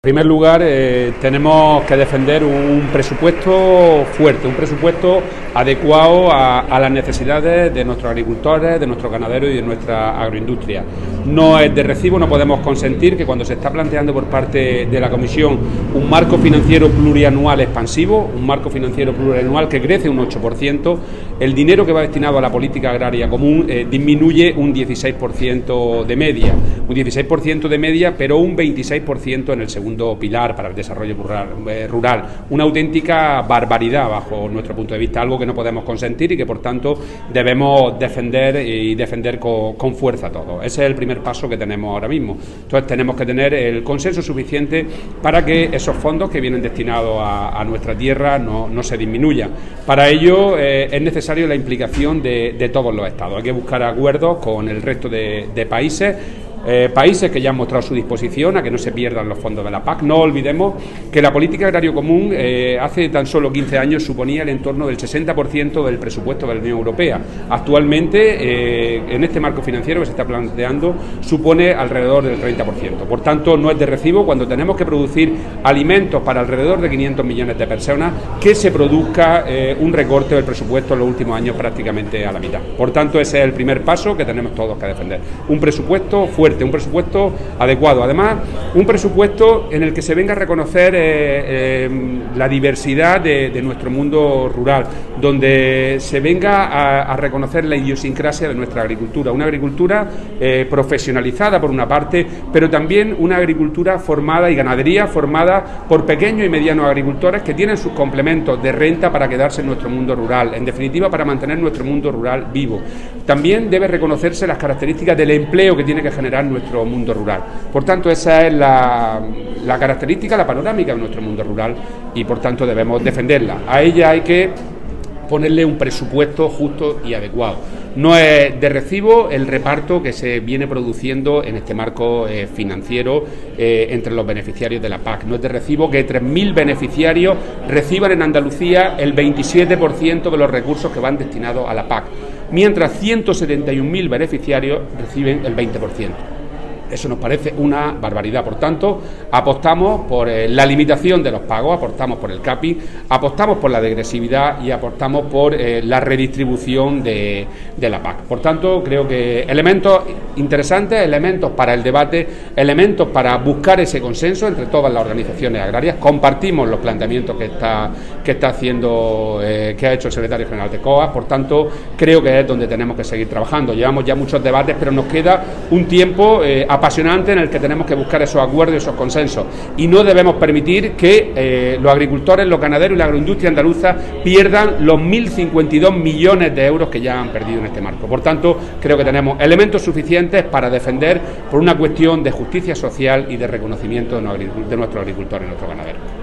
En primer lugar, tenemos que defender un presupuesto fuerte, un presupuesto adecuado a las necesidades de nuestros agricultores, de nuestros ganaderos y de nuestra agroindustria. No es de recibo, no podemos consentir que cuando se está planteando por parte de la Comisión un marco financiero plurianual expansivo, un marco financiero plurianual que crece un 8%, el dinero que va destinado a la política agraria común disminuye un 16% de media, pero un 26% en el segundo pilar para el desarrollo rural. Una auténtica barbaridad bajo nuestro punto de vista, algo que no podemos consentir y que por tanto debemos defender con fuerza todo. Ese es el primer paso que tenemos ahora mismo. Entonces tenemos que tener el consenso suficiente para que esos fondos que vienen destinados a nuestra tierra no se disminuyan. Para ello es necesaria la implicación de todos los estados. Hay que buscar acuerdos con el resto de países. Países que ya han mostrado su disposición a que no se pierdan los fondos de la PAC. No olvidemos que la política agraria común hace tan solo 15 años suponía el entorno del 60% del presupuesto de la Unión Europea. Actualmente, en este marco financiero que se está planteando, supone alrededor del 30%. Por tanto, no es de recibo cuando tenemos que producir alimentos para alrededor de 500 millones de personas que se produzca un recorte del presupuesto en los últimos años prácticamente a la mitad. Por tanto, ese es el primer paso que tenemos todos que defender. Un presupuesto fuerte, un presupuesto adecuado, además un presupuesto en el que se venga a reconocer la diversidad de nuestro mundo rural, donde se venga a reconocer la idiosincrasia de nuestra agricultura, una agricultura profesionalizada por una parte, pero también una agricultura formada y ganadería formada por pequeños y medianos agricultores que tienen sus complementos de renta para quedarse en nuestro mundo rural, en definitiva para mantener nuestro mundo rural vivo. También debe reconocerse las características del empleo que tiene que generar nuestro mundo rural. Por tanto, esa es la característica, la panorámica de nuestro mundo rural y por tanto debemos defenderla. A ella hay que ponerle un presupuesto justo y adecuado. No es de recibo el reparto que se viene produciendo en este marco financiero entre los beneficiarios de la PAC. No es de recibo que 3.000 beneficiarios reciban en Andalucía el 27% de los recursos que van destinados a la PAC, mientras 171.000 beneficiarios reciben el 20%. Eso nos parece una barbaridad. Por tanto, apostamos por la limitación de los pagos, apostamos por el capping, apostamos por la degresividad y apostamos por la redistribución de la PAC. Por tanto, creo que elementos interesantes, elementos para el debate, elementos para buscar ese consenso entre todas las organizaciones agrarias. Compartimos los planteamientos que ha hecho el secretario general de COA. Por tanto, creo que es donde tenemos que seguir trabajando. Llevamos ya muchos debates, pero nos queda un tiempo apasionante en el que tenemos que buscar esos acuerdos y esos consensos y no debemos permitir que los agricultores, los ganaderos y la agroindustria andaluza pierdan los 1.052 millones de euros que ya han perdido en este marco. Por tanto, creo que tenemos elementos suficientes para defender por una cuestión de justicia social y de reconocimiento de nuestros agricultores y nuestros ganaderos.